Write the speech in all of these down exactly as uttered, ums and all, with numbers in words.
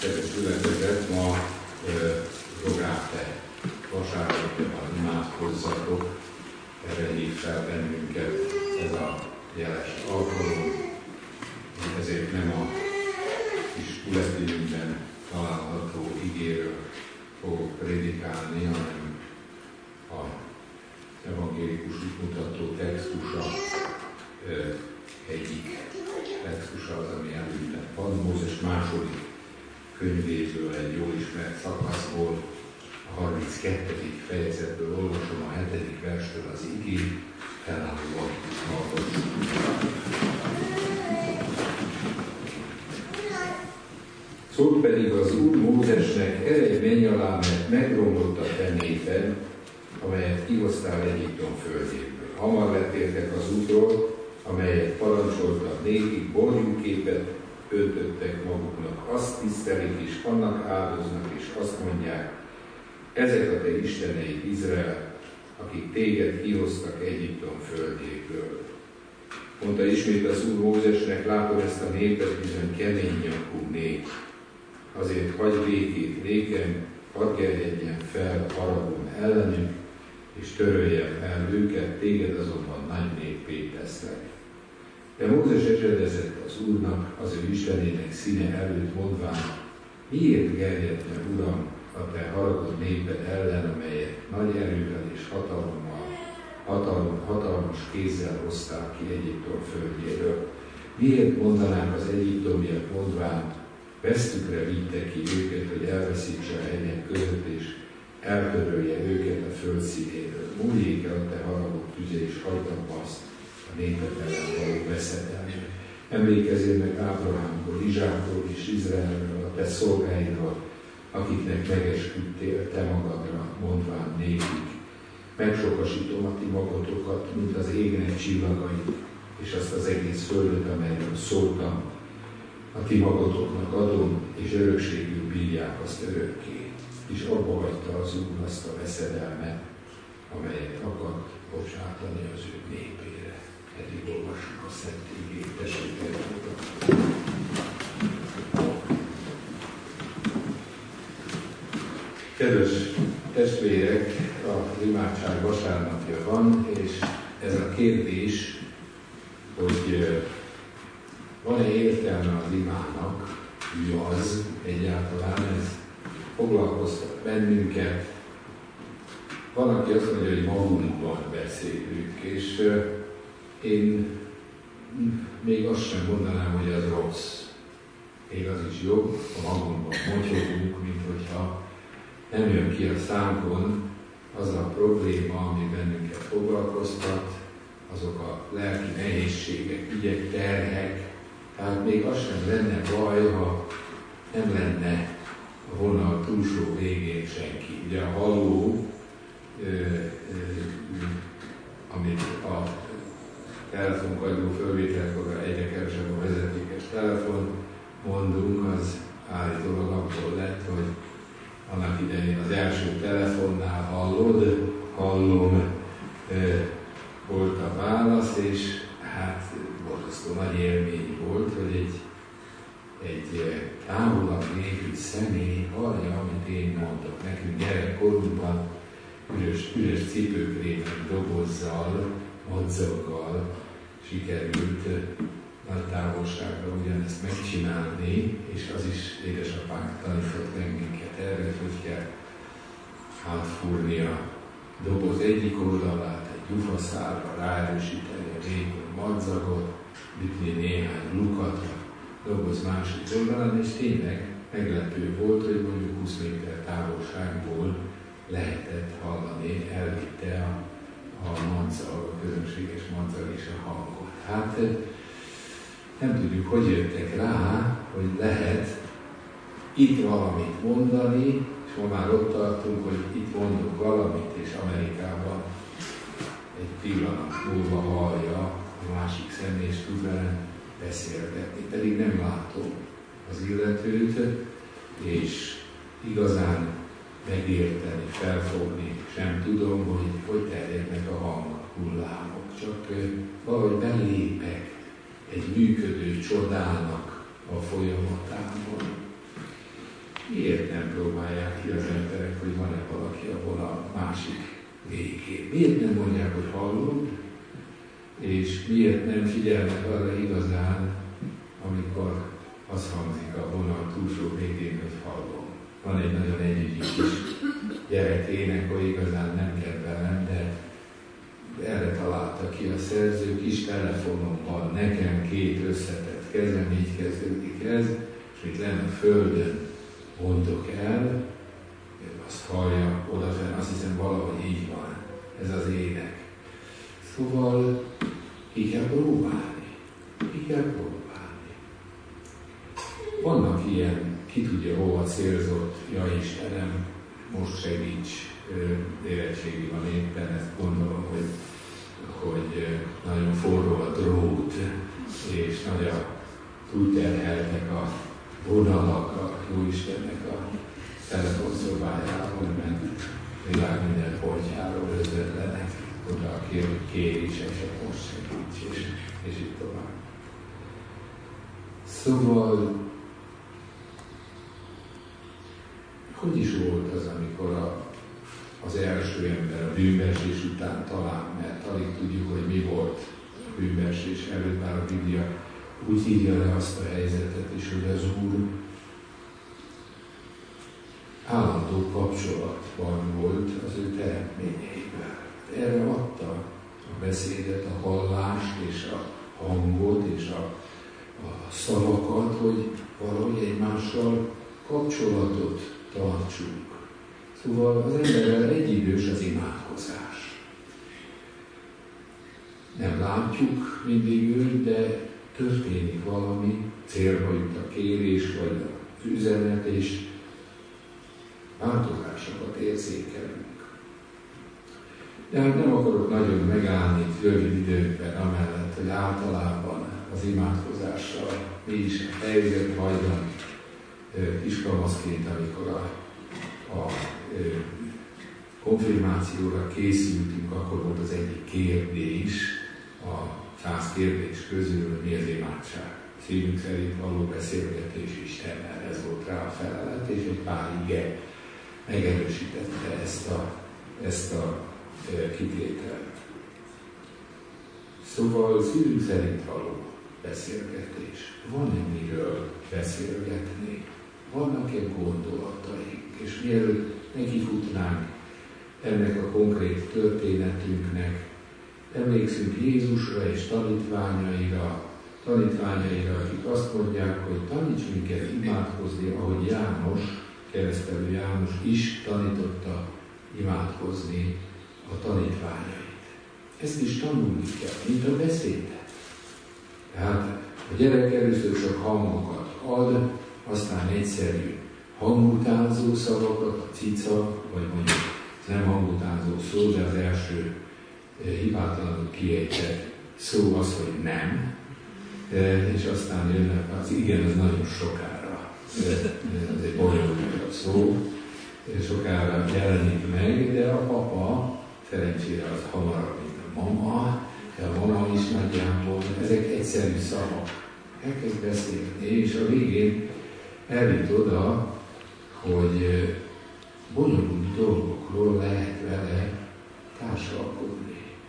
született ma Rogáte vasárnapjában imádkozzatok, erre hív fel bennünket ez a jeles alkalom, ezért nem a kis ületényünkben található igéről fogok prédikálni, hanem a evangélikus útmutató textusa egyik textusa az, ami előttem van, Mózes második könyvéből, egy jól ismert szakaszból, a harminckettedik fejezetből olvasom a hetedik verstől az igét, felállva hallgassuk. Szólt pedig az Úr Mózesnek, eredj, menj alá, mert megromlott a te néped, amelyet kihoztál Egyiptom földjéből. Hamar letértek az útról, amelyet parancsoltak nékik, borjúképet öntöttek maguknak, azt tisztelik és annak áldoznak, és azt mondják, ezek a te isteneid, Izrael, akik téged kihoztak Egyiptom földjéből. Mondta ismét az Úr Mózesnek, látod ezt a népet, bizony kemény nyakú nép. Azért hagyj békét nékem, hadd gerjedjen fel haragon ellenük, és töröljem el őket, téged azonban nagy néppé teszlek. De Mózes esedezett az Úrnak, az ő Istenének színe előtt mondván, miért gerjedne, Uram, a te haragod néped ellen, amelyet nagy erővel és hatalommal, hatalom, hatalmas kézzel hozták ki Egyiptom földjéről. Miért mondanák az egyiptomiak mondván, vesztükre vitte ki őket, hogy elveszítse a hegyek között, és eltörölje őket a föld színéről. Múljék el a te haragod tüze, és hagyd abba azt a népet ellen való veszedelmet. Emlékezzél meg Ábrahámról, Izsákról és Izraelről, a te szolgáidról, akiknek megesküdtél te magadra, mondván nékik. Megsokasítom a ti magatokat, mint az égnek csillagait, és azt az egész földet, amelyről szóltam, a ti magatoknak adom, és örökségül bírják azt örökké. És abba hagyta az Úr azt a veszedelmet, amelyet akart bocsátani az ő népére. Eddig olvassuk a Szent Igét, tessék elfogadni. Kedves testvérek, az imádság vasárnapja van, és ez a kérdés, hogy van-e értelme az imának, mi az egyáltalán, ez foglalkoztat bennünket. Van, aki azt mondja, hogy magunkban beszélünk, és én még azt sem mondanám, hogy az rossz. Még az is jobb, ha magunkban motyogunk, mint hogyha nem jön ki a szánkon az a probléma, ami bennünket foglalkoztat, azok a lelki nehézségek, ügyek, terhek. Tehát még az sem lenne baj, ha nem lenne a vonal túlsó végén senki. Ugye a halló, ö, ö, amit a telefonkagyó fölvételkor egyre kevesebb a vezetékes telefon mondunk, az állítólag abból lett, hogy annak idején az első telefonnál hallod, hallom, ö, volt a válasz, és hát borzasztó nagy élmény volt, hogy egy, egy távolabb lévő személy hallja, amit én mondok. Nekünk gyerekkorunkban üres, üres cipőkrémek dobozzal, madzaggal sikerült nagy távolságra ugyanezt megcsinálni, és az is édesapánk tanított meg minket erre, hogy kell átfúrni a doboz egyik oldalát, egy gyufaszálra ráerősíteni a vékony madzagot, ütni néhány lukat a doboz másik oldalán, és tényleg meglepő volt, hogy mondjuk húsz méter távolságból lehetett hallani, elvitte a, a madzag, a közönséges madzag és a hangot. Hát nem tudjuk, hogy jöttek rá, hogy lehet itt valamit mondani, és ma már ott tartunk, hogy itt mondunk valamit, és Amerikában egy pillanat múlva hallja a másik személy, és tud velem beszélgetni. Pedig nem látom az illetőt, és igazán megérteni, felfogni sem tudom, hogy hogy terjednek a hanghullámok. Csak valahogy belépek egy működő csodának a folyamatában. Miért nem próbálják ki az emberek, hogy van-e valaki abban a másik végén? Miért nem mondják, hogy hallod? És miért nem figyelnek arra igazán, amikor az hangzik a vonal túlsó végén, hogy hallom. Van egy nagyon együgyű kis gyerekének, hogy igazán nem kedvelem, de erre találta ki a szerző, kis telefonom van, nekem két összetett kezem, így kezdődik ez, és itt lenne a földön mondok el, azt hallja odafenn, azt hiszem valahogy így van, ez az ének. Szóval ki kell próbálni, ki kell próbálni. Vannak ilyen, ki tudja hova célzott, ja Istenem, most segíts, érettségi van éppen, ezt gondolom, hogy, hogy nagyon forró a drót, és nagy a túlterheltek a vonalak a Jóistennek a telefonszobájában, mert világ minden pontjáról özvetlenek oda, aki kér is, és most segíts, és, és így tovább. Szóval, hogy is volt az, amikor a, az első ember a bűnbeesés után talán, mert alig tudjuk, hogy mi volt a bűnbeesés előtt, bár a Biblia úgy írja le azt a helyzetet is, hogy az Úr állandó kapcsolatban volt az ő teremtményeivel. Erre adta a beszédet, a hallást és a hangot és a, a szavakat, hogy valahogy egymással kapcsolatot tartsunk. Szóval az emberrel egyidős az imádkozás. Nem látjuk mindig őt, de történik valami, célba jut a kérés, vagy az üzenet, és változásokat érzékelünk. De hát nem akarok nagyon megállni rövid időkben, amellett, hogy általában az imádkozással mi is eljött hajdan kiskamaszként, amikor a, a konfirmációra készültünk, akkor volt az egyik kérdés, a száz kérdés közül, hogy mi az imádság. Szívünk szerint való beszélgetés Istennel, ez volt rá a felelet, és egy pár ige megerősítette ezt a, ezt a e, kitételt. Szóval szívünk szerint való beszélgetés. Van-e miről beszélgetni? Vannak-e gondolataink? És mielőtt nekifutnánk ennek a konkrét történetünknek, emlékszünk Jézusra és tanítványaira, tanítványaira, akik azt mondják, hogy taníts minket imádkozni, ahogy János, keresztelő János is tanította imádkozni a tanítványait. Ezt is tanulni kell, mint a beszédet. Tehát a gyerek először csak hangokat ad, aztán egyszerű hangutánzó szavakat, a cica, vagy mondjuk nem hangutánzó szó, de az első hibátlanul kiejtett szó az, hogy nem, és aztán jönnek az igen, az nagyon sokára, ez egy bonyolult szó, sokára jelenik meg, de a papa szerencsére az hamarabb, mint a mama, de a mama is nagyjából, ezek egyszerű szavak. Elkezd beszélni, és a végén eljut oda, hogy bonyolult dolgokról lehet vele társalkodni.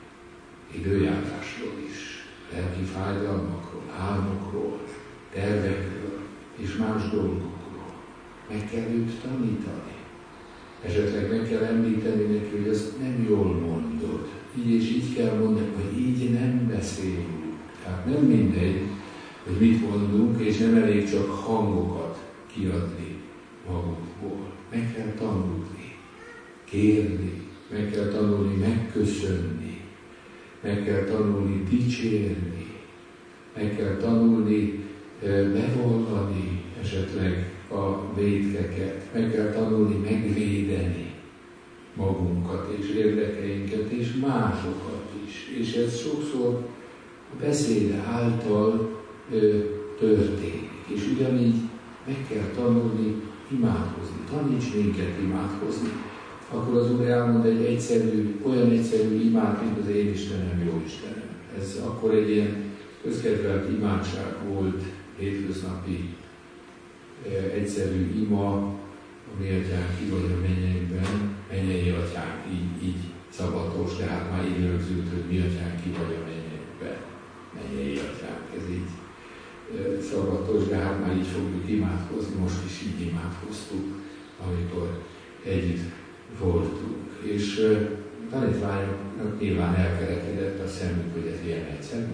Időjárásról is, lelki fájdalmakról, álmokról, tervekről és más dolgokról. Meg kell őt tanítani. Esetleg meg kell említeni neki, hogy ezt nem jól mondod. Így és így kell mondani, hogy így nem beszélünk. Tehát nem mindegy, hogy mit mondunk, és nem elég csak hangokat kiadni magunkból. Meg kell tanulni, kérni, meg kell tanulni megköszönni, meg kell tanulni dicsérni, meg kell tanulni bevallani esetleg a vétkeket, meg kell tanulni megvédeni magunkat és érdekeinket és másokat is. És ez sokszor a beszéde által ö, történik. És ugyanígy meg kell tanulni imádkozni. Taníts minket imádkozni. Akkor az Úr elmond egy egyszerű, olyan egyszerű imád, mint az én Istenem, jó Istenem. Ez akkor egy ilyen közkedvelt imádság volt, hétköznapi egyszerű ima, a mi atyánk ki vagy a mennyekben, mennyei atyánk, így, így szabatos, de hát már így rögzült, hogy mi atyánk ki vagy a mennyekben, mennyei atyánk, ez így szabatos, de hát már így fogjuk imádkozni, most is így imádkoztuk, amikor együtt voltunk. És uh, tanítványoknak nyilván elkerekedett a szemük, hogy ez ilyen egyszerű.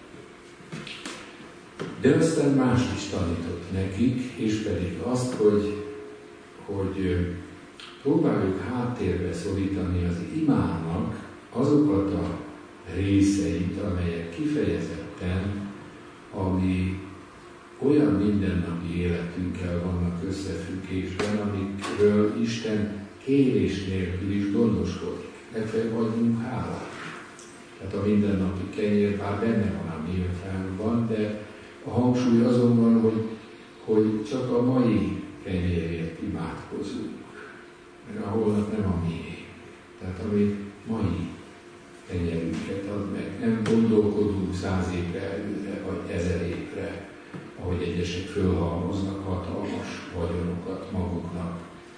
De aztán mást is tanított nekik, és pedig azt, hogy, hogy uh, próbáljuk háttérbe szorítani az imának azokat a részeit, amelyek kifejezetten, ami olyan mindennapi életünkkel vannak összefüggésben, amikről Isten kérés nélkül is gondoskodik. Legfeljebb adjunk hálát. Tehát a mindennapi kenyér bár benne van a mi atyánkban, de a hangsúly azon van, hogy, hogy csak a mai kenyérért imádkozunk. Mert a holnap nem a miénk. Tehát ami mai kenyerünket ad meg. Nem gondolkodunk száz évre előre, vagy ezer évre, ahogy egyesek fölhalmoznak hatalmas vagyonokat maguknak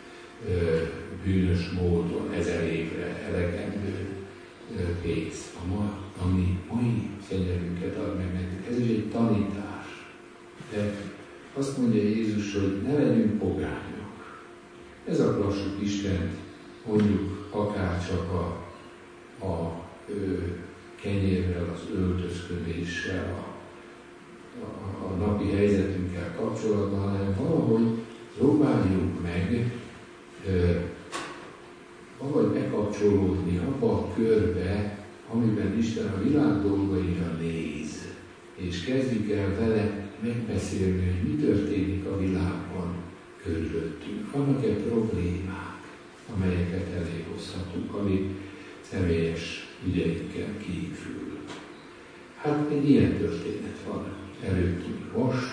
bűnös módon, ezer évre elegendő pénz. A ma, ami mai kenyerünket ad meg nekünk. Ez is egy tanítás. De azt mondja Jézus, hogy ne legyünk pogányok. Ez aklassuk Istent, mondjuk akár csak a, a ö, kenyérrel, az öltözködéssel, a, a, a napi helyzetünkkel kapcsolatban, hanem valahogy próbáljunk meg ö, valahogy bekapcsolódni abba a körbe, amiben Isten a világ dolgaira néz, és kezdjük el vele megbeszélni, hogy mi történik a világban körülöttünk. Vannak-e problémák, amelyeket eléhozhatunk, ami személyes ügyeinkkel kívül. Hát egy ilyen történet van előttünk most,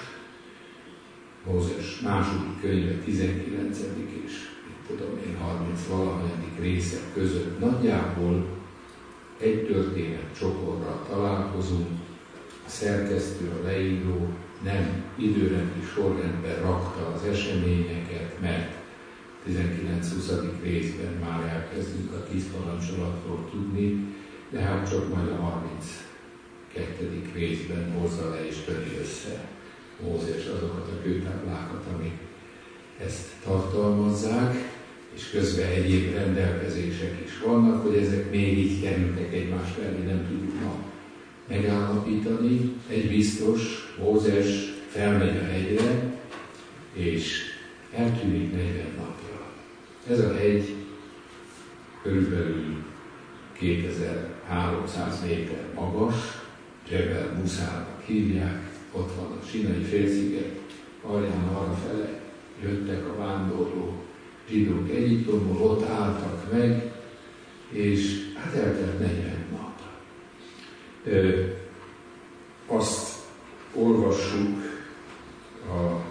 Mózes második könyve tizenkilencedik és mit tudom én harminc valahanyadik részek között nagyjából egy történet csokorra találkozunk. A szerkesztő, a leíró nem időrendi sorrendben rakta az eseményeket, mert tizenkilenc-huszadik részben már elkezdünk a tíz parancsolatról tudni, de hát csak majd a harminckettedik részben hozza le és töri össze Mózes azokat a kőtáblákat, amik ezt tartalmazzák, és közben egyéb rendelkezések is vannak, hogy ezek még így kerültek egymás mellé, nem tudjuk ma megállapítani. Egy biztos, Mózes felmegy a hegyre, és eltűnik negyven napra. Ez a hegy körülbelül kétezer-háromszáz méter magas, Dzsebel Muszának hívják, ott van a Sinai félsziget, alján arra fele jöttek a vándorló zsidók Egyiptomból, ott álltak meg, és hát eltelt negyven nap. Ö, azt olvassuk a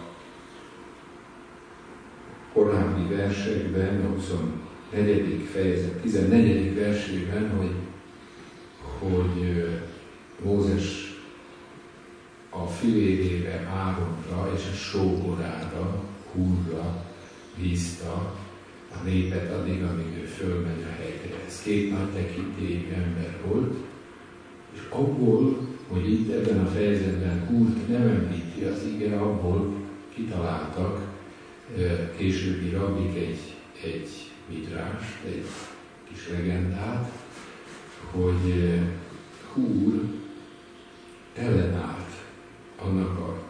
korábbi versekben, a huszonnegyedik fejezet tizennegyedik versében, hogy, hogy Mózes a fivérére, Áronra és a sógorára, Húrra bízta a népet addig, amíg ő fölmegy a hegyre. Ez két nagy tekintélyű ember volt, és abból, hogy itt ebben a fejezetben Húrt nem említi az ige, abból kitaláltak későbbi rabbik egy, egy midrást, egy kis legendát, hogy Húr ellenállt annak a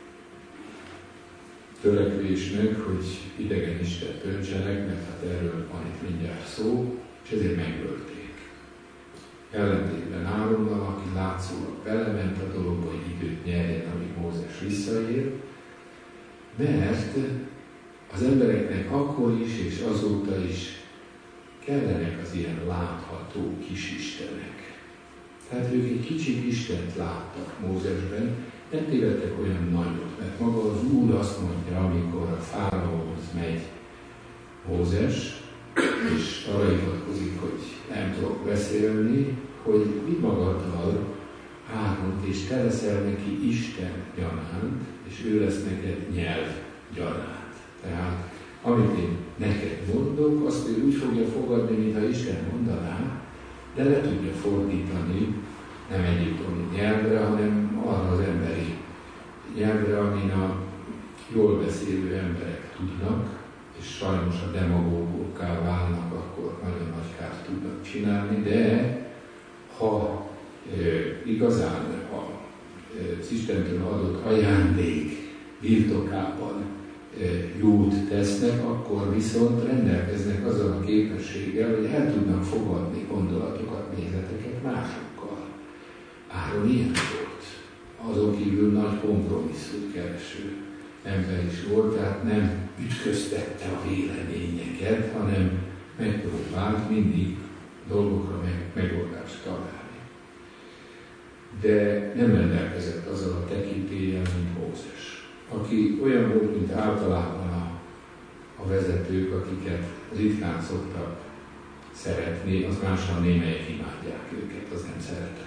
törekvésnek, hogy idegen istent öntsenek, mert hát erről van itt mindjárt szó, és ezért megölték. Ellentétben Áronnal, aki látszólag belement a dologba, hogy időt nyerjen, amíg Mózes visszaér, mert az embereknek akkor is és azóta is kellenek az ilyen látható kisistenek. Tehát ők egy kicsit Istent láttak Mózesben, nem tévedtek olyan nagyot, mert maga az Úr azt mondja, amikor a fáraóhoz megy Mózes, és arra hivatkozik, hogy nem tudok beszélni, hogy vidd magaddal Áront, és te leszel neki Isten gyanánt, és ő lesz neked nyelv gyanánt. Tehát amit én neked mondok, azt ő úgy fogja fogadni, mintha Isten mondaná, de le tudja fordítani nem egyiptomi nyelvre, hanem arra az emberi nyelvre, amin a jól beszélő emberek tudnak, és sajnos a demagógokká válnak, akkor nagyon nagy kárt tudnak csinálni, de ha e, igazán a, e, az Istentől adott ajándék birtokában e, jót tesznek, akkor viszont rendelkeznek azzal a képességgel, hogy el tudnak fogadni gondolatokat, nézeteket másokkal. Áron ilyen volt. Azon kívül nagy kompromisszum kereső ember is volt, tehát nem ütköztette a véleményeket, hanem megpróbált mindig dolgokra meg, megoldást találni. De nem rendelkezett azzal a tekintéllyel, mint Mózes, aki olyan volt, mint általában a, a vezetők, akiket ritkán szoktak szeretni, az máshol némelyek imádják őket, az nem szeretet.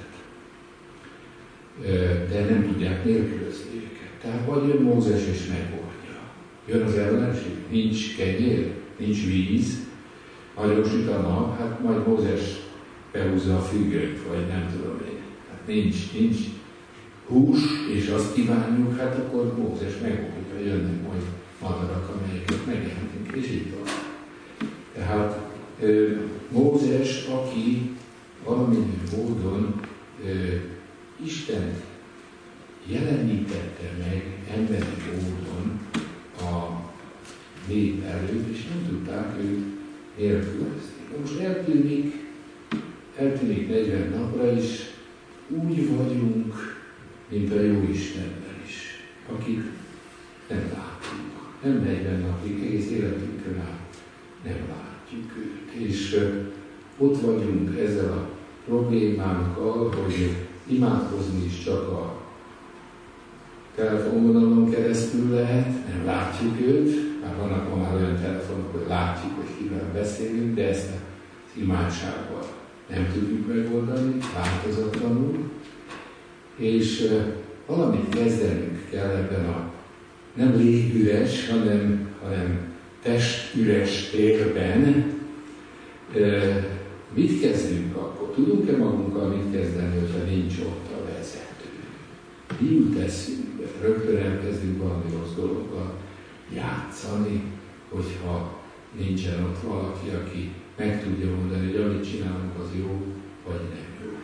De nem tudják nélkülözni őket. Tehát vagy jön Mózes és megoldja. Jön az ellenség, nincs kenyér, nincs víz, nagyon süt a nap, hát majd Mózes behúzza a függönyt, vagy nem tudom én. Hát nincs, nincs hús, és azt kívánjuk, hát akkor Mózes megoldja, jönnek majd madarak, amelyeket megjelentünk, és így van. Tehát Mózes, aki valamilyen módon ö, Isten jelenítette meg emberi módon a nép előtt, és nem tudták őt nélkülözni. Most eltűnik, eltűnik negyven napra is, úgy vagyunk, mint a jó Istenben is, akik nem látjuk. Nem negyven napig, egész életünkön át nem látjuk őt. És uh, ott vagyunk ezzel a problémánkkal, hogy imádkozni is csak a telefonvonalon keresztül lehet, nem látjuk őt, már vannak már olyan telefonok, hogy látjuk, hogy kivel beszélünk, de ezt az imádsággal nem tudjuk megoldani, változatlanul, és uh, valamit kezdenünk kell ebben a nem légüres, hanem, hanem testüres térben. Uh, mit kezdünk akkor? Tudunk-e magunkkal mit kezdeni, hogyha nincs ott a vezető? Mi jut eszünkbe? Rögtön elkezdünk valami rossz dologgal játszani, hogyha nincsen ott valaki, aki meg tudja mondani, hogy amit csinálunk, az jó, vagy nem jó.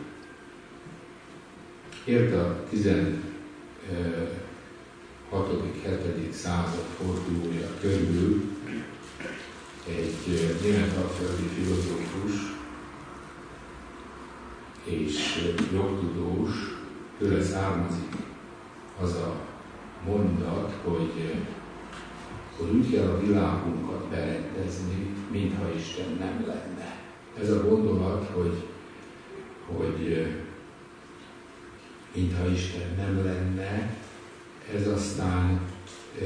Ért a tizenhatodik hetedik század fordulója körül egy németalföldi filozófus és jogtudós, tőle származik az a mondat, hogy, hogy úgy kell a világunkat berendezni, mintha Isten nem lenne. Ez a gondolat, hogy, hogy mintha Isten nem lenne, ez aztán e,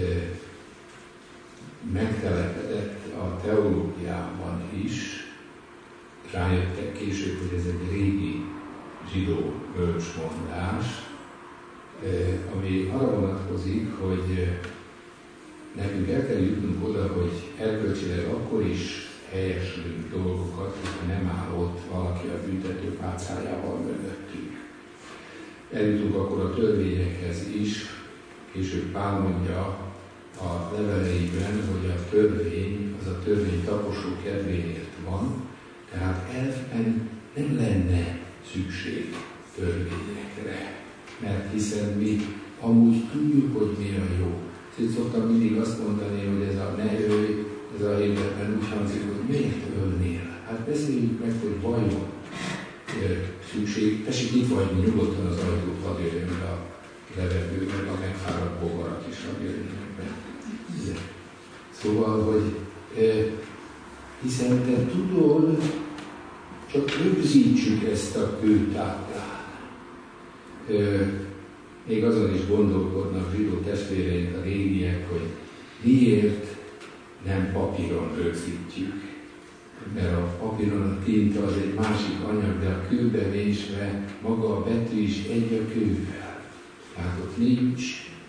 megtelepedett a teológiában is. Rájöttek később, hogy ez egy régi zsidó bölcsmondás, e, ami arra vonatkozik, hogy nekünk el kell jutnunk oda, hogy erkölcsileg akkor is helyeslünk dolgokat, hogyha nem áll ott valaki a büntetőpálcájával mögöttünk. Eljutunk akkor a törvényekhez is, később Pál mondja a leveleiben, hogy a törvény, az a törvény taposó kedvéért van, tehát elfben nem lenne szükség törvényekre, mert hiszen mi amúgy tudjuk, hogy mi a jó. Szóval szoktam mindig azt mondani, hogy ez a ne ölj, ez a hétben úgy hangzik, hogy miért ölnél? Hát beszéljük meg, hogy vajon szükség, tessék itt vagy nyugodtan az ajtót, hadd jöjjön be a levegő, meg a megfáradt bogarak is, hadd jöjjön be. Szóval, hogy e, hiszen te tudod, csak rögzítsük ezt a kőtáblán. E, még azon is gondolkodnak zsidó testvéreink, a régiek, hogy miért nem papíron rögzítjük. Mert a papíron a tinta az egy másik anyag, de a kőbe vésve maga a betű is egy a kővel. Tehát ott nincs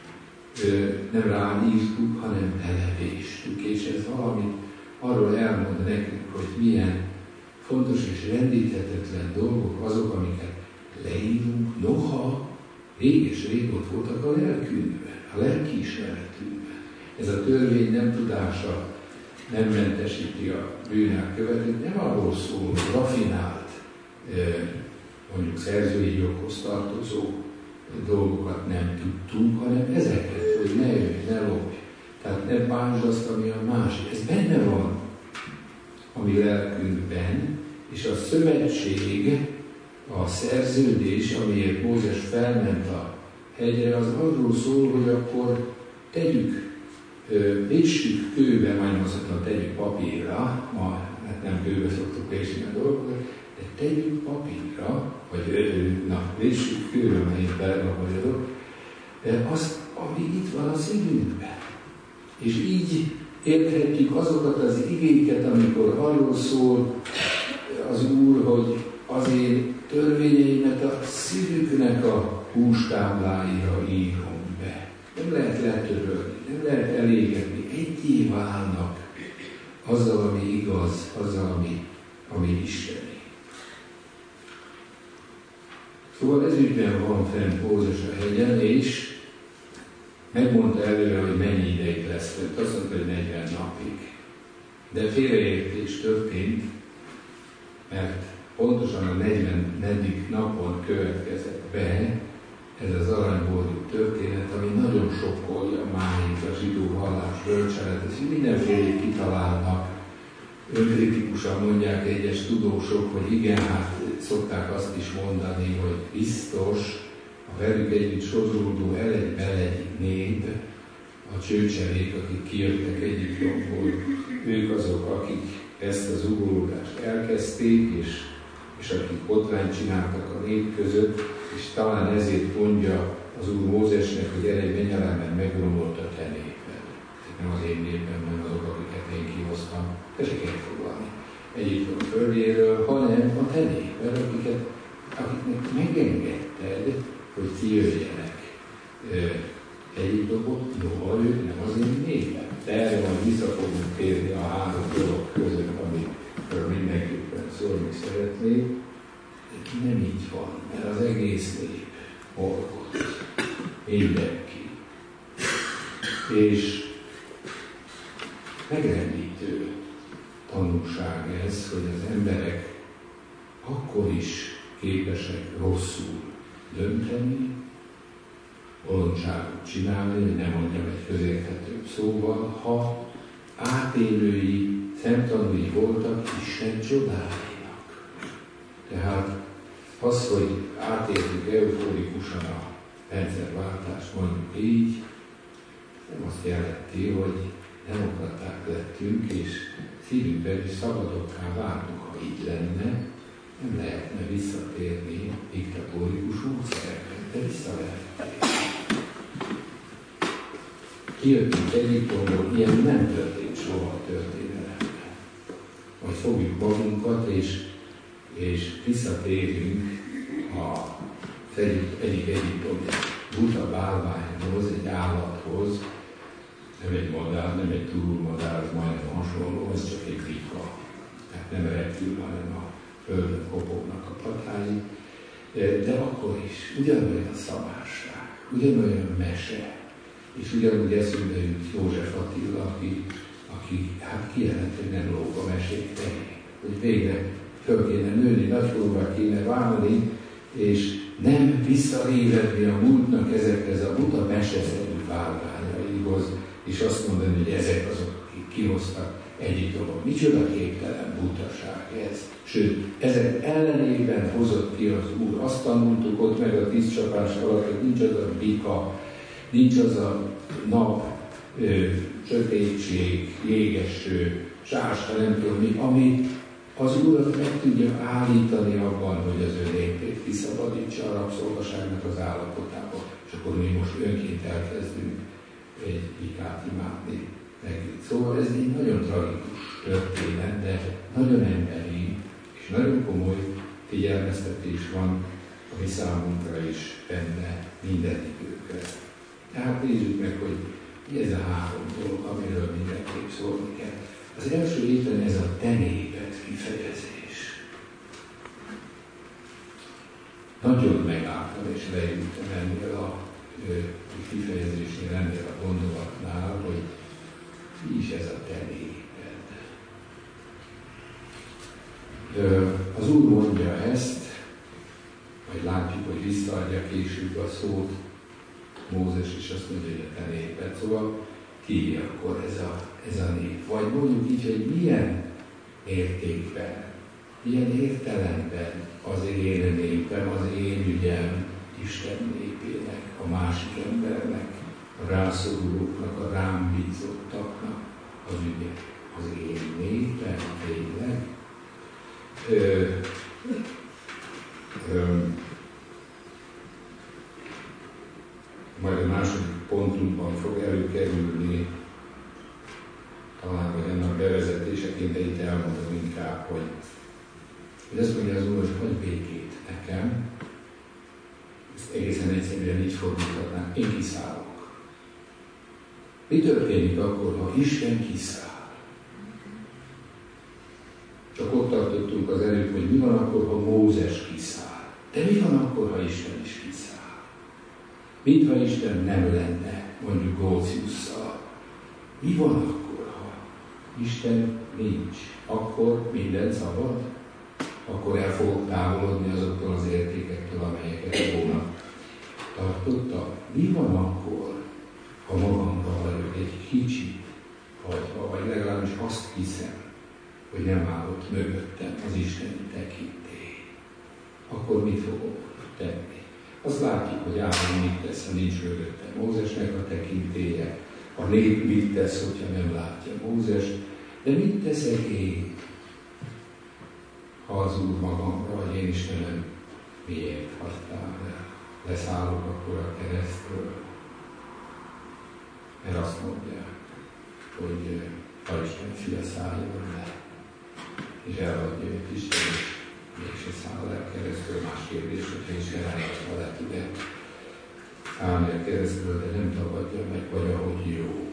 nem ráírtuk, hanem elevéstük, és ez valami arról elmond nekünk, hogy milyen fontos és rendíthetetlen dolgok azok, amiket leírunk, noha rég és rég ott voltak a lelkünkben, a lelkiismeretünkben. Ez a törvény nem tudása nem mentesíti a bűnelkövetőt, nem arról szól, hogy rafinált, mondjuk szerzői joghoz tartozó dolgokat nem tudtunk, hanem ezeket, hogy ne jöjj, ne lopj. Tehát ne bántsd azt, ami a másik. Ez benne van a mi lelkünkben, és a szövetség, a szerződés, amiért Mózes felment a hegyre, az arról szól, hogy akkor tegyük, véssük kőbe, majdnem azt mondtam, tegyük papírra, ma hát nem kőbe szoktuk vésni a dolgokat, de tegyük papírra, vagy na, véssük kőbe, melyik belga vagyok, azt, ami itt van a szívünkben. És így érthetjük azokat az igéket, amikor arról szól az Úr, hogy az én törvényeimet a szívüknek a hústábláira írom be. Nem lehet letörölni, nem lehet elégetni. Egyé válnak azzal, ami igaz, azzal, ami, ami isteni. Szóval ez ügyben van fent Mózes a hegyen, és megmondta előre, hogy mennyi ideig lesz fent. Azt mondta, hogy negyven napig. De félreértés történt, mert pontosan a negyvenedik napon következett be ez az aranyborjú történet, ami nagyon sokkolja máig a zsidó vallás bölcseletet, és mindenféle kitalálnak. Önkritikusan mondják egyes tudósok, hogy igen, hát szokták azt is mondani, hogy biztos a velük együtt sodródó elegy-belegy nép, a csőcserék, akik kijöttek Egyiptomból, ők azok, akik ezt az ugoródást elkezdték, és, és akik botrányt csináltak a nép között, és talán ezért mondja az Úr Mózesnek, hogy gyere, menj el, mert megromlott a te néped. Nem az én népem, nem azok, akiket én kihoztam, tessék elfoglalni Egyiptom földjéről, hanem a te néped, akiket, akiknek megengedted, hogy kijöjjenek Egyiptomból, noha ők nem az én népem. De erre majd vissza fogunk térni a három dolog között, amikről mindenképpen szólni szeretnék. De nem így van, mert az egész nép morgott. Mindenki. És megrendítő tanulság ez, hogy az emberek akkor is képesek rosszul dönteni, bolondságot csinálni, hogy nem mondjam egy közérthetőbb szóval, ha átélői, szemtanúi voltak Isten csodáinak. Tehát az, hogy átéltük euforikusan a rendszerváltást, mondjuk így, nem azt jelenti, hogy demokraták lettünk, és szívünkben is szabadokká váltunk, ha így lenne, nem lehetne visszatérni diktatórikus módszerekre, de vissza lehet térni. Kijöttünk Egyiptomból, ilyen nem történt soha a történelemben. Majd fogjuk magunkat, és, és visszatérünk a egyik egyiptomi buta bálványhoz, egy állathoz, nem egy madár, nem egy turulmadár, az majdnem hasonló, ez csak egy bika. Tehát nem repül, hanem a földön kopognak a patái. De akkor is ugyanolyan a szabásság, ugyanolyan mese, és ugyanúgy eszünkbe jut József Attila, aki, aki hát kijelent, hogy nem lóg a mesék terén, hogy végre föl kéne nőni, nagykorúvá kéne válni, és nem visszaévedni a múltnak ezekhez a buta meseszerű válványaihoz, és azt mondani, hogy ezek azok, akik kihoztak Egyiptomban. Micsoda képtelen butaság ez. Sőt, ezek ellenében hozott ki az Úr. Azt tanultuk ott meg a tíz csapás alatt, hogy nincs az a bika, nincs az a nap, ö, sötétség, jégeső, sásta, nem tudom mi, ami az Úrat meg tudja állítani abban, hogy az ő népét kiszabadítsa a rabszolgaságnak az állapotába. És akkor mi most önként elkezdünk egy bikát imádni nekünk. Szóval ez egy nagyon tragikus történet, de nagyon emberi, és nagyon komoly figyelmeztetés van a mi számunkra is benne mindegyikükre. Tehát nézzük meg, hogy mi ez a három dolog, amiről mindenképp szólni kell. Az első héten ez a te néped kifejezés. Nagyon megálltam és leültem ennél a kifejezésnél, ennél a gondolatnál, hogy mi is ez a te néped. Az Úr mondja ezt, majd látjuk, hogy visszaadja később a szót, Mózes is azt mondja, hogy a te néped. Szóval ki akkor ez a, ez a nép? Vagy mondjuk így, hogy milyen értékben, milyen értelemben az én népem, az én ügyem Isten népének, a másik embernek, a rászorulóknak, a rám bízottaknak az ügye. Az én népem tényleg. Ö, ö, majd a második pontunkban fog előkerülni, talán vagy ennek bevezetéseként, de itt elmondom inkább, hogy, hogy azt mondja az Úr, hogy hagyj békét nekem, ezt egészen egyszerűen így fordíthatnám, én kiszállok. Mi történik akkor, ha Isten kiszáll? Csak ott tartottunk az előtt, hogy mi van akkor, ha Mózes kiszáll. De mi van akkor, ha Isten is kiszáll? Mintha Isten nem lenne, mondjuk Góciusszal. Mi van akkor, ha Isten nincs? Akkor minden szabad? Akkor el fogok távolodni azoktól az értékektől, amelyeket volna tartottam? Mi van akkor, ha magamra vagyok egy kicsit hagyva, vagy legalábbis azt hiszem, hogy nem állott mögöttem az isteni tekintély? Akkor mit fogok tenni? Azt látjuk, hogy Áron mit tesz, ha nincs mögötte Mózesnek a tekintélye. A nép mit tesz, hogyha nem látja Mózest. De mit teszek én, ha az Úr magamra, hogy én Istenem, miért hagytál el? Leszállok akkor a keresztről. Mert azt mondják, hogy ha Isten fia szálljon le, és elhagyja őt Isten, és mégse száll el keresztül. Más kérdés, hogyha Isten elhagyta le tud-e állni a keresztül, de nem tagadja meg, vagy ahogy jobb.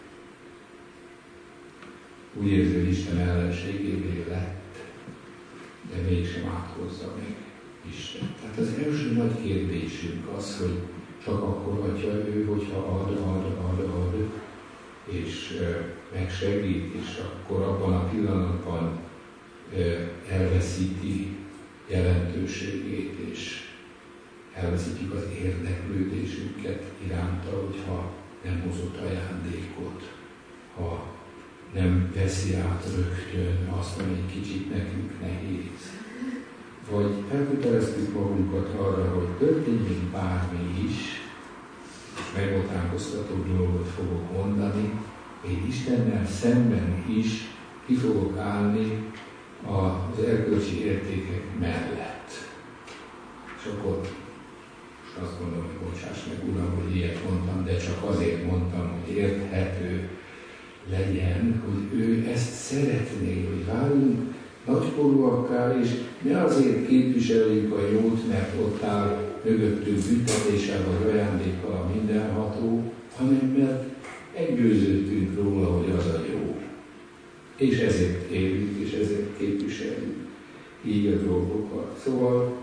Úgy érzi, hogy Isten ellenségévé lett, de mégsem áthozza meg Isten. Tehát az első nagy kérdésünk az, hogy csak akkor hagyja ő, hogyha ad, ad, ad, ad, és e, megsegít, és akkor abban a pillanatban e, elveszíti jelentőségét, és elveszítjük az érdeklődésünket iránta, hogyha nem hozott ajándékot, ha nem veszi át rögtön azt, ami egy kicsit nekünk nehéz. Vagy elköteleztük magunkat arra, hogy történjék bármi is, és megbotránkoztató dolgot fogok mondani, én Istennel szemben is ki fogok állni az erkölcsi értékek mellett. És akkor most azt mondom, hogy bocsáss meg, Uram, hogy ilyet mondtam, de csak azért mondtam, hogy érthető legyen, hogy ő ezt szeretné, hogy váljunk nagykorúakká, és ne azért képviseljük a jót, mert ott áll mögöttünk büntetéssel vagy ajándékkal a mindenható, hanem mert meggyőződtünk róla, hogy az a jó. És ezért élünk, és ezért képviseljük így a dolgokat. Szóval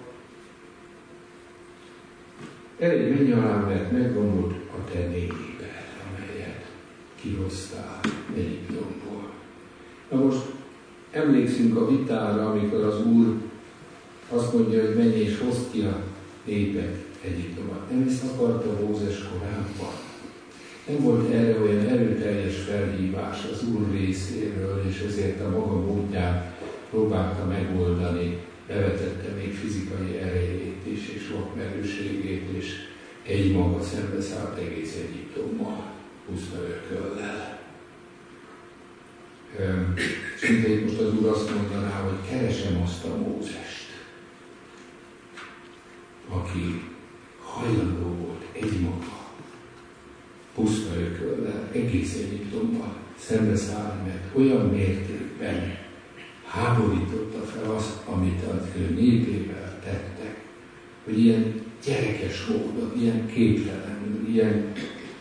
elég menj alá, mert megvonult a te néped, amelyet kihoztál Egyiptomból. Na most emlékszünk a vitára, amikor az Úr azt mondja, hogy menj és hozd ki a népet Egyiptomot. Nem ezt akarta Mózes korábban. Nem volt erre olyan erőteljes felhívás az Úr részéről, és ezért a maga módján próbálta megoldani, bevetette még fizikai erejét is, és vakmerőségét, és egy maga szembeszállt egész Egyiptommal, puszta ököllel. És mindegy, most az Úr azt mondaná, hogy keresem azt a Mózest, aki hajlandó volt egymaga, puszta ököllel, egész Egyiptommal szembeszállni, mert olyan mértékben háborította fel azt, amit az ő népével tettek, hogy ilyen gyerekes módon, ilyen képtelenül, ilyen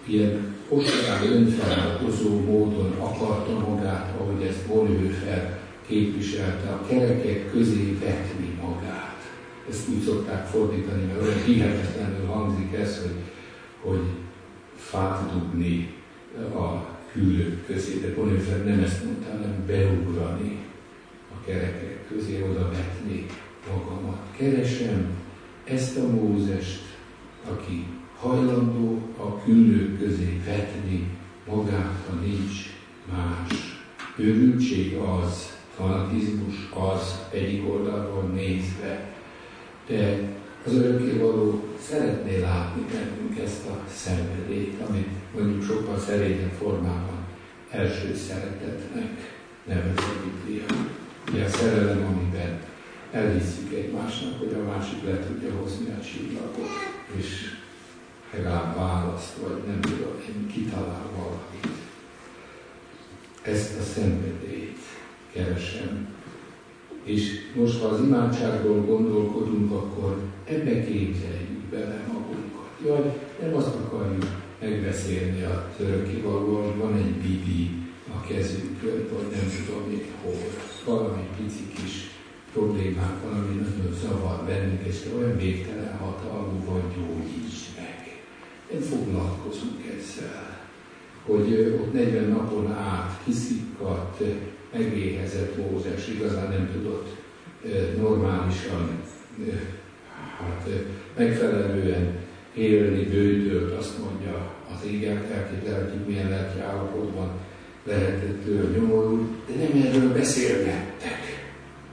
ilyen ostorán önfelálkozó módon akarta magát, ahogy ezt Bonhoeffer képviselte, a kerekek közé vetni magát. Ezt úgy szokták fordítani, mert olyan hihetetlenül hangzik ez, hogy, hogy fát dugni a hűlők közé, de Bonhoeffer nem ezt mondta, hanem beugrani a kerekek közé, oda vetni magamat. Keresem ezt a Mózest, aki hajlandó a küllők közé vetni magát, ha nincs más. Őrültség az, fanatizmus az egyik oldalról nézve, de az örökkévaló szeretné látni bennünk ezt a szenvedélyt, amit mondjuk sokkal szerényebb formában első szeretetnek nevez a Biblia. Ugye a szerelem, amiben elhisszük egymásnak, hogy a másik le tudja hozni a csillagot, és legalább választ, vagy nem tudom, én kitalál valamit. Ezt a szenvedélyt keresem. És most, ha az imádságról gondolkodunk, akkor ebbe képzeljük bele magunkat. Jaj, nem azt akarjuk megbeszélni a örökkévalóval, hogy van egy bibi a kezünkön, vagy nem tudom még hol. Valami pici kis problémák van, ami nagyon zavar bennünk, és te olyan végtelen hatalmú vagy, gyógyíts meg. Nem foglalkozunk ezzel, hogy ott negyven napon át kiszikkadt, megéhezett Mózes, igazán nem tudott normálisan, hát megfelelően élni, bőtölt, azt mondja az égen, elképzelhetjük, milyen lelki állapotban lehetett tőle nyomorult, de nem erről beszélgettek,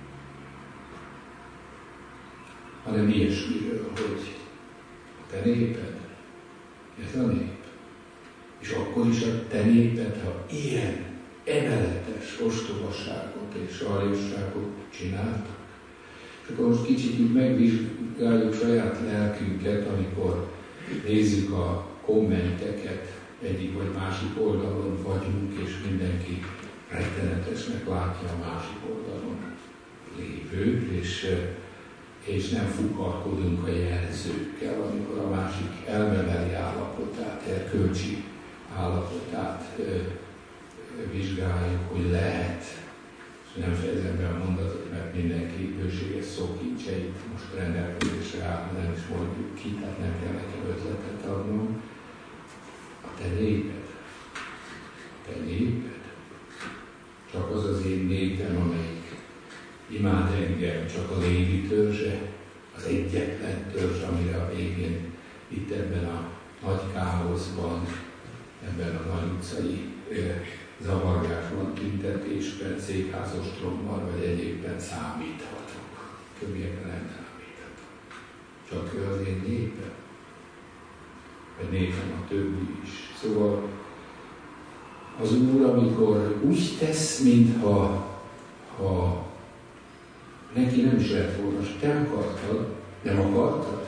hanem ilyesmiről, hogy a te néped, ez a nép, és akkor is a te néped, ha ilyen emeletes ostobaságot és aljosságot csináltak. És akkor most kicsit úgy megvizsgáljuk saját lelkünket, amikor nézzük a kommenteket, egyik vagy másik oldalon vagyunk, és mindenki rettenetesnek látja a másik oldalon lévőt, és, és nem fukarkodunk a jelzőkkel, amikor a másik elmebeli állapotát, erkölcsi állapotát vizsgáljuk, hogy lehet, és nem fejezem be a mondatot, mert mindenki bőséges szókincseit most rendelkezésre áll, nem is mondjuk ki, tehát nem kell nekem ötletet adnom. A te néped, a te néped, csak az az én népem, amelyik imád engem, csak a Lévi törzse, az egyetlen törzs, amire a végén itt ebben a nagy káoszban, ebben a nagy utcai zavargásban, tüntetésben, székházostromban, vagy egyébben számíthatok. Többiekben nem számíthatok. Csak ő az én népem. Vagy népem a többi is. Szóval az Úr, amikor úgy tesz, mintha ha neki nem is lett volna, és te akartad, nem akartad?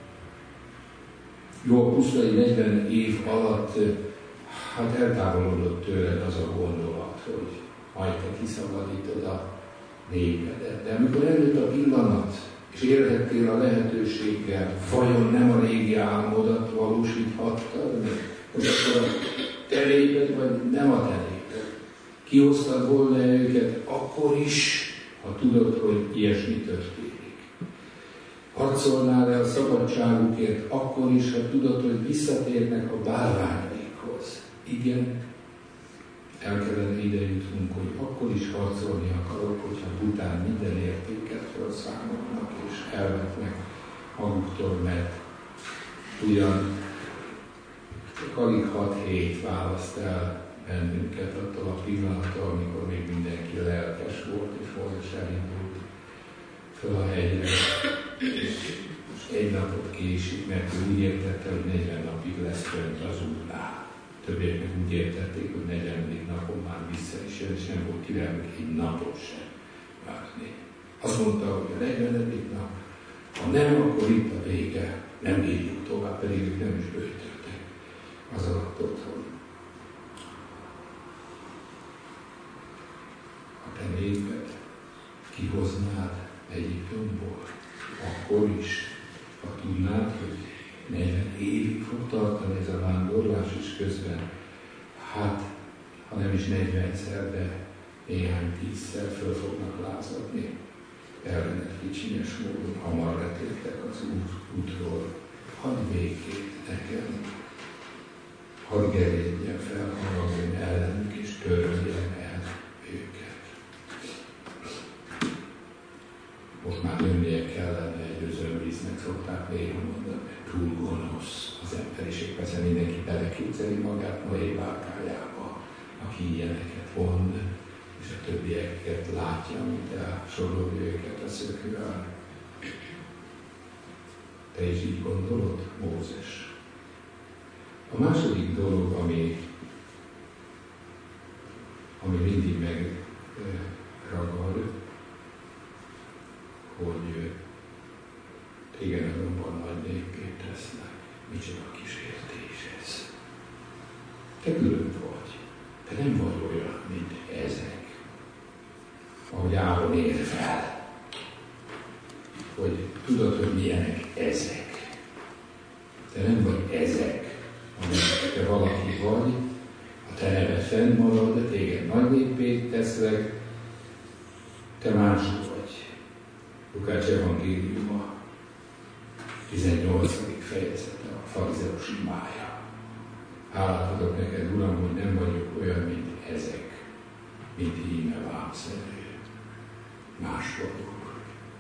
Jó, a pusztai negyven év alatt hát eltávolodott tőled az a gondolat, hogy majd te kiszabadítod a népedet. De amikor előtt a pillanat, és élhettél a lehetőséggel, vajon nem a régi álmodat valósíthattad meg? Most akkor a te néped, vagy nem a te néped? Kihoztad volna őket akkor is, ha tudod, hogy ilyesmi történik. Harcolnál-e a szabadságukért akkor is, ha tudod, hogy visszatérnek a bálványaikhoz? Igen, el kellene ide jutnunk, hogy akkor is harcolni akarok, hogyha után minden értéket felszámolnak és elvetnek maguktól, mert ugyan alig hat hét választ el bennünket attól a pillanattól, amikor még mindenki lelkes volt, és Mózes elindult föl a hegyre, és most egy napot késik, mert ő úgy értette, hogy negyven napig lesz fönt az Úrnál. Többiek meg úgy értették, hogy negyvenedik napon már vissza is jön, és nem volt kivel még egy napot sem várni. Azt mondta, hogy a negyvenedik nap, ha nem, akkor itt a vége, nem bírjuk tovább, pedig ők nem is bőtöltek az alatt otthon. A te néped kihoznád Egyiptomból, akkor is, ha tudnád, hogy negyven évig fog tartani ez a vándorlás, és közben, hát, ha nem is negyvenszer, de néhány tízszer föl fognak lázadni. Ellenet kicsinyes módon hamar letértek az út, útról. Hadd békét nekem, hadd gerjedjen fel hangom ellenük, és töröljem el őket. Most már önnie kellene egy özönvíznek, szokták néha mondani, mert túl gonosz az emberiség. Persze mindenki beleképzeli magát Noé bárkájába, aki ilyeneket mond, és a többieket látja, mint elsorolja őket a szökővel. Te is így gondolod, Mózes? A második dolog, ami, ami mindig megragad, hogy téged azonban nagy néppé tesznek. Micsoda kísértés ez. Te külön vagy. Te nem vagy olyan, mint ezek. Ahogy Áron érvel, hogy tudod, hogy milyenek ezek. Te nem vagy ezek, amelyek te valaki vagy, a te neved fennmarad, de téged nagy néppé teszlek, te más vagy. Lukács evangéliuma, tizennyolcadik fejezete, a farizeus imája. Hálát adok neked, Uram, hogy nem vagyok olyan, mint ezek, mint íme vámszerű. Más vagyok.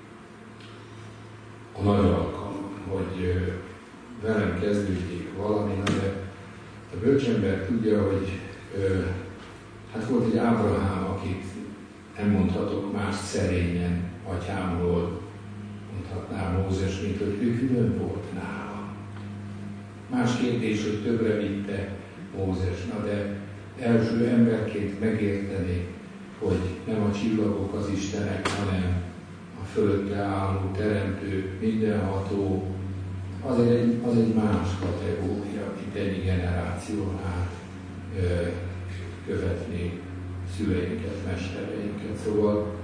A nagy alkalom, hogy velem kezdődik valami, de a bölcsember tudja, hogy hát volt egy Ábrahám, akit nem mondhatok más szerényen atyámról, mondhatná Mózes, mint hogy ő külön volt nálam. Más kérdés, hogy többre vitte Mózes, na de első emberként megérteni, hogy nem a csillagok az Istenek, hanem a fölötte álló teremtő, mindenható, az egy, az egy más kategória, mint egy generáción át ö, követni szüleinket, mestereinket. Szóval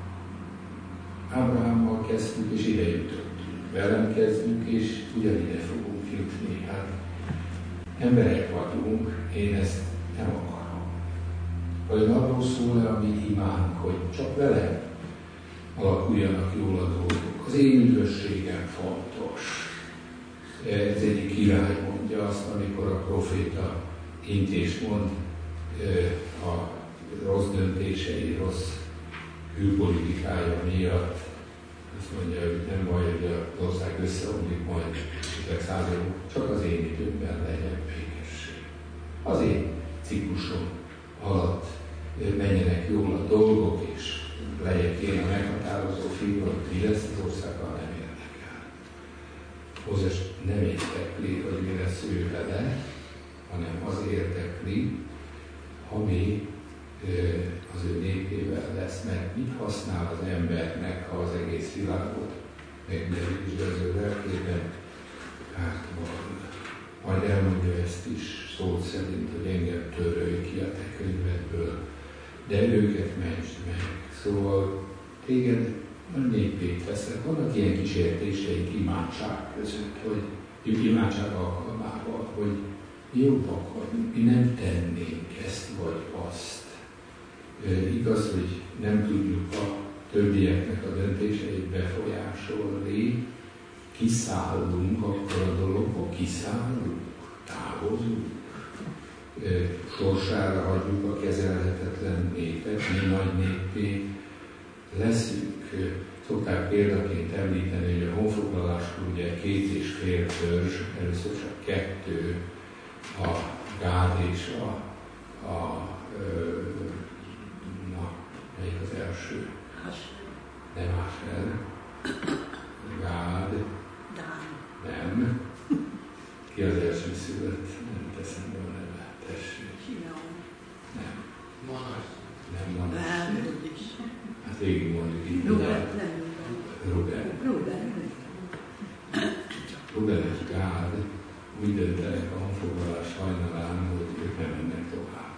Ábrahámmal kezdtük, és ide jutottunk. Velem kezdjük, és ugyanide fogunk jutni. Hát emberek vagyunk, én ezt nem akarom. Vagy arról szól-e a mi imánk, hogy csak velem alakuljanak jól a dolgok. Az én üdvösségem fontos. Ez egyik király mondja azt, amikor a proféta intést mond a rossz döntései, rossz külpolitikája miatt. Azt mondja, hogy nem baj, hogy az ország összeomlik majd ezek századok, csak az én időmben legyen békesség. Az én ciklusom alatt menjenek jól a dolgok, és legyek én a meghatározó figura, hogy mi lesz az országban, nem érdekel. Mózes nem érdekli, hogy mi lesz ő vele, hanem az érdekli, ami az ő népével lesz, mert mit használ az embernek, ha az egész világot megnyerjük az ő lelkében? Hát van. Majd elmondja ezt is szó szerint, hogy engem törölj ki a te könyvedből, de őket mentsd meg. Szóval téged nagy néppé teszek. Vannak ilyen kísértéseink imádság között, hogy imádság alkalmával, hogy mi jobbak vagyunk, mi nem tennénk ezt vagy azt. Igaz, hogy nem tudjuk a többieknek a döntéseit befolyásolni, kiszállunk akkor a dologba, kiszállunk, távozunk, sorsára hagyjuk a kezelhetetlen népet, mi nagy néppé leszünk. Szokták példaként említeni, hogy a honfoglaláskor ugye két és fél törzs, először csak kettő, a Gád és a, a na, melyik az első? Nem Ásel. Gád. Nem. Ki az első szülött? Nem teszem be a neve. Tessék. Nem. Manas. Nem Manas. Hát végig mondjuk így. Ruben. Ruben. Ruben. Ruben és Gád úgy döntenek a honfoglalás hajnalán, hogy ők nem mennek tovább.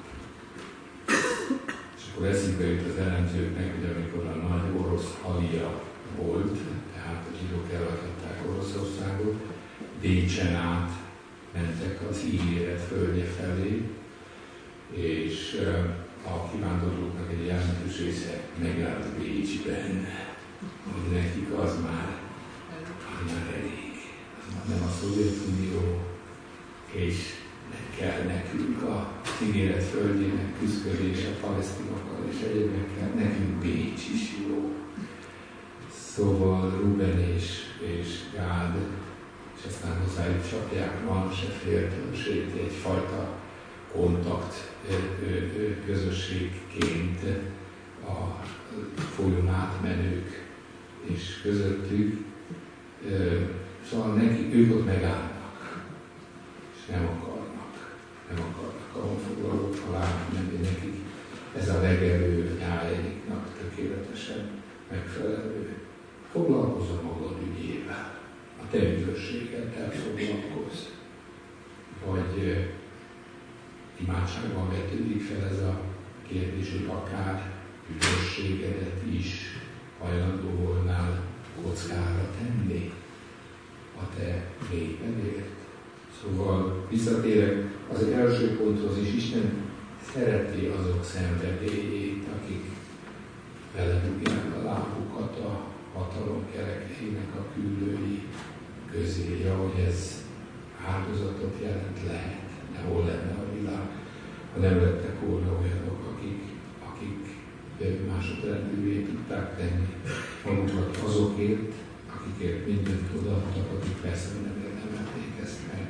És akkor eszükbe jut az elemzőknek, hogy amikor a nagy orosz halia volt, tehát a zsidók elhagyhatták Oroszországot, Bécsen át mentek az ígéret földje felé, és a kivándorlóknak egy jelentős része megállt Bécsben, hogy nekik az már, az már elég. Az már nem a Szovjetunió, és nem kell nekünk a ígéret földjének küszködése palesztinokkal és egyébekkel, nekünk Bécs is jó. Szóval Ruben és, és Gád, és aztán hozzájuk csapják Manse-féltősét egyfajta kontakt közösségként a folyón átmenők és közöttük. Szóval neki, ők ott megállnak, és nem akarnak, nem akarnak a honfoglalók alá menni nekik. Ez a legelő nyájegyiknak tökéletesen megfelelő. Foglalkozz a magad ügyével, a te üdvösségeddel foglalkozz. Vagy imádságban vetődik fel ez a kérdés, hogy akár üdvösségedet is hajlandó volnál kockára tenni a te népedért. Szóval visszatérek az első ponthoz is, Isten szereti azok szenvedélyét, akik beledugják a lábukat a hatalom kerekeinek a küldői közé, hogy ez áldozatot jelent, lehet, de hol lenne a világ, ha nem lettek volna olyanok, akik, akik másodrendűvé tudták tenni magukat azokért, akikért mindent odaadtak, akik persze nem érdemelték ezt meg.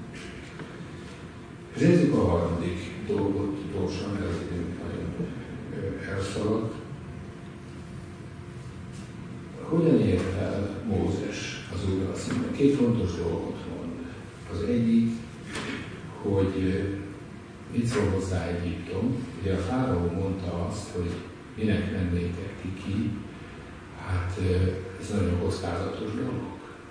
És nézzük a harmadik dolgot gyorsan, mert az időnk nagyon elszaladt. Hogyan ért el Mózes az Úrral szemben? Két fontos dolgot mond. Az egyik, hogy mit szól hozzá Egyiptom. Ugye a fáraó mondta azt, hogy minek mennétek ti ki. Hát ez nagyon kockázatos dolog.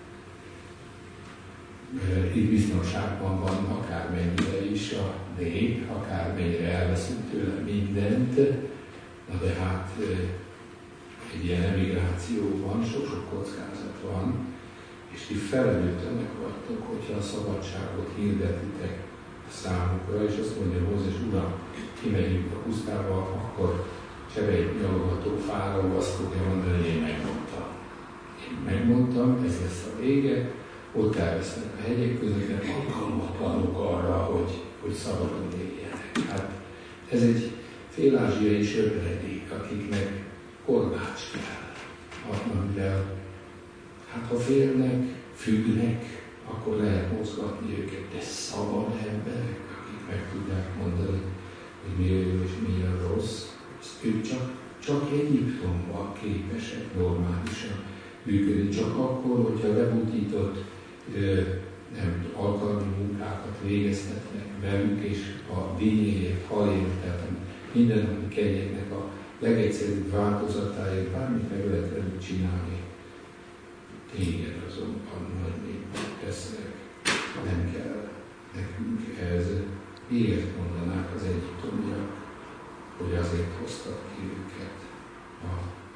Itt biztonságban van akármennyire is a nép, akármennyire elveszünk tőle mindent, na de hát egy ilyen emigrációban sok-sok kockázat van, és ti felelőtlenek vagytok, hogyha a szabadságot hirdetitek számukra, és azt mondja Mózes, Uram, kimegyünk a pusztába, akkor cserély nyalogató fáraó azt fogja mondani, hogy én megmondtam. Én megmondtam, ez lesz a vége, ott elvesznek a hegyek között, de alkalmatlanok arra, hogy, hogy szabadon éljenek. Hát ez egy fél-ázsiai söpredék, akiknek kormács kell, amivel, hát ha félnek, függnek, akkor lehet mozgatni őket, de szabad emberek, akik meg tudják mondani, hogy mi a jó és mi a rossz, ők csak, csak Egyiptomban képesek normálisan működni, csak akkor, hogyha lebutított nem alkalmi munkákat végeztetnek velük, és a díjéért, halért, tehát minden, ami kenyérnek a legegyszerűbb változatáért bármit meg lehet velük csinálni. Téged azonban nagy népnek tesznek, nem kell nekünk ez. Miért mondanák az egyiptomiak, hogy azért hoztak ki őket a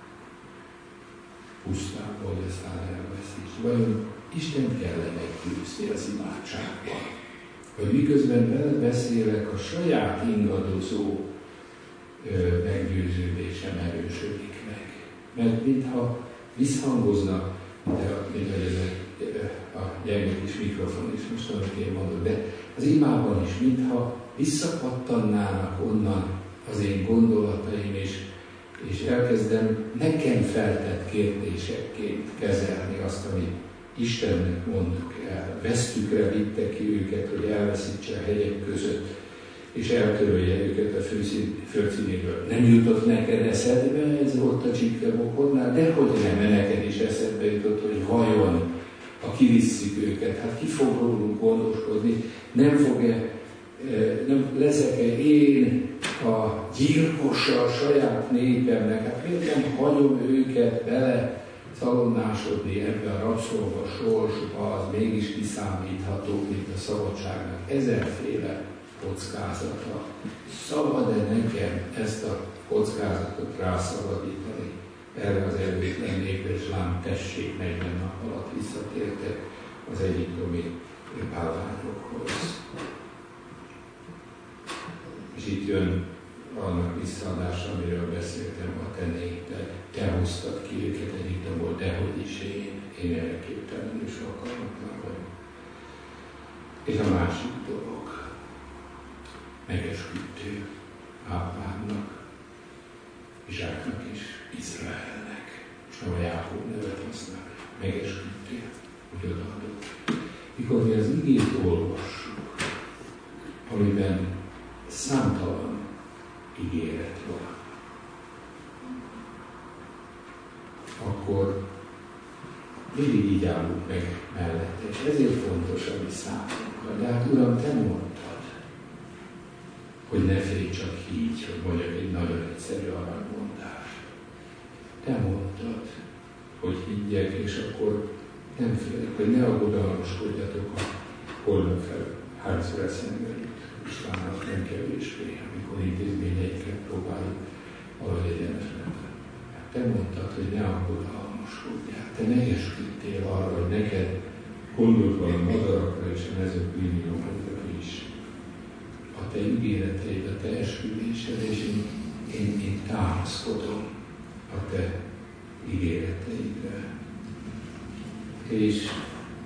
pusztából, hogy aztán elveszíts. Vajon Isten kell meggyőzni az imádságban? Hogy miközben veled beszélek, a saját ingadozó ö, meggyőződésem erősödik meg. Mert mintha visszhangoznak, de mint hogy ez a, a gyenge kis mikrofon is most, amit én mondok, de az imában is, mintha visszapattannának onnan az én gondolataim, és, és elkezdem nekem feltett kérdésekként kezelni azt, amit Istennek mondok el. Vesztükre vitte ki őket, hogy elveszítse a hegyek között, és eltörölje őket a földszínéről. Nem jutott neked eszedbe, ez volt a csikkemokornál, de hogy nem, neked is eszedbe jutott, hogy vajon, ha kivisszük őket, hát ki fog rólunk gondoskodni, nem fog-e, nem leszek-e én a gyilkosa a saját népemnek, hát miért nem hagyom őket bele szalonnásodni ebbe a rabszolga sorsba, az mégis kiszámítható, mint a szabadságnak ezerféle kockázata. Szabad-e nekem ezt a kockázatot rászabadítani erre az erőtlen népre, és lám tessék, negyven nap alatt visszatértek az egyiptomi állványokhoz. És itt jön annak visszaadása, amiről beszéltem, a te néped. Te hoztad ki őket Egyiptomból, dehogy is én, én erre képtelen és alkalmatlan vagyok. És a másik dolog, megesküdtő Ábrhámnak, Izsáknak és Izraelnek. Most nem a Jákob nevet használja, megesküdtél, hogy odaadott. Mikor mi az igét olvassuk, amiben számtalan ígéret van, akkor mindig így állunk meg mellette, és ezért fontos a mi számunkra. De hát Uram, te mondtad, hogy ne félj csak így, hogy mondjak egy nagyon egyszerű aranymondást. Te mondtad, hogy higgyek, és akkor nem félek, hogy ne aggodalmaskodjatok, a holnap fel hányszor eszembe jut. Istvánnak nem kevésbé, amikor intézményeiket próbáljuk valahogy egyenesre. Te mondtad, hogy ne aggodalmaskodjál. Te ne esküdtél arra, hogy neked gondolt van a madarakra és a mezőkülönbözőkre is. A te ígéreteid, a te esküdésed, és én, én, én támaszkodom a te ígéreteidre. És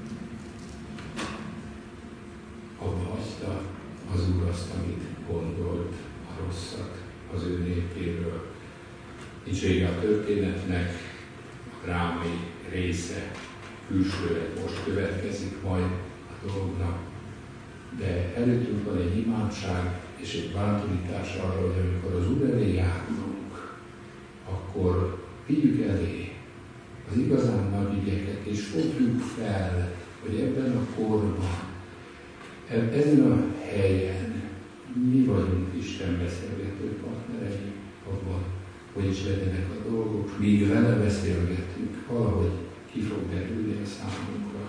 abba hagyta az Úr azt, amit gondolt, a rosszat az ő népéről. Nincs vége a történetnek, a drámai része külsőleg most következik majd a dolognak, de előttünk van egy imádság és egy bátorítás arra, hogy amikor az Úr elé járulunk, akkor vigyük elé az igazán nagy ügyeket, és fogjuk fel, hogy ebben a korban, ezen a helyen mi vagyunk Isten beszélgető partnerei abban, hogy is legyenek a dolgok, míg vele beszélgetünk, valahogy ki fog derülni a számunkra,